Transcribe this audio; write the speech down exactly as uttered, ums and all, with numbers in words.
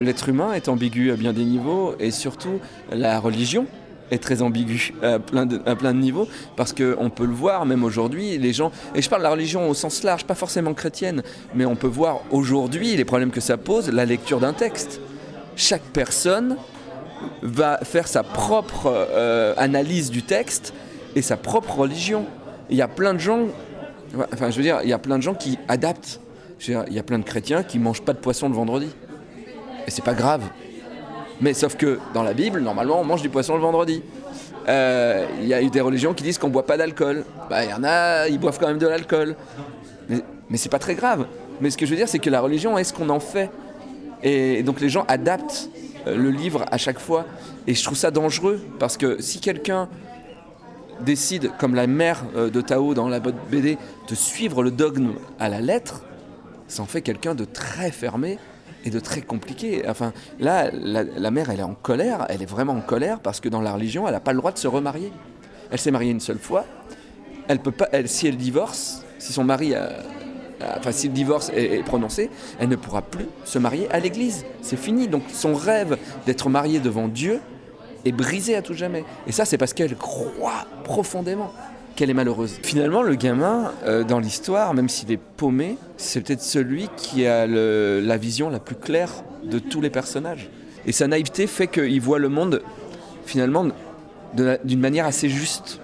L'être humain est ambigu à bien des niveaux et surtout la religion est très ambiguë à plein de, à plein de niveaux parce qu'on peut le voir même aujourd'hui, les gens, et je parle de la religion au sens large, pas forcément chrétienne, mais on peut voir aujourd'hui les problèmes que ça pose, la lecture d'un texte. Chaque personne va faire sa propre euh, analyse du texte et sa propre religion. Il y a plein de gens, enfin je veux dire, il y a plein de gens qui adaptent. Je veux dire, il y a plein de chrétiens qui ne mangent pas de poisson le vendredi. Et c'est pas grave. Mais sauf que dans la Bible, normalement, on mange du poisson le vendredi. Il euh, y a eu des religions qui disent qu'on ne boit pas d'alcool. Bah, il y en a, ils boivent quand même de l'alcool. Mais, mais c'est pas très grave. Mais ce que je veux dire, c'est que la religion est ce qu'on en fait. Et donc les gens adaptent le livre à chaque fois. Et je trouve ça dangereux, parce que si quelqu'un décide, comme la mère de Tao dans la B D, de suivre le dogme à la lettre, ça en fait quelqu'un de très fermé et de très compliqué. Enfin, là, la, la mère, elle est en colère, elle est vraiment en colère, parce que dans la religion, elle n'a pas le droit de se remarier. Elle s'est mariée une seule fois. Elle peut pas, elle, si elle divorce, si son mari a, a, enfin, si le divorce est, est prononcé, elle ne pourra plus se marier à l'église. C'est fini. Donc son rêve d'être mariée devant Dieu est brisé à tout jamais. Et ça, c'est parce qu'elle croit profondément qu'elle est malheureuse. Finalement, le gamin, euh, dans l'histoire, même s'il est paumé, c'est peut-être celui qui a le, la vision la plus claire de tous les personnages. Et sa naïveté fait qu'il voit le monde, finalement, de, d'une manière assez juste.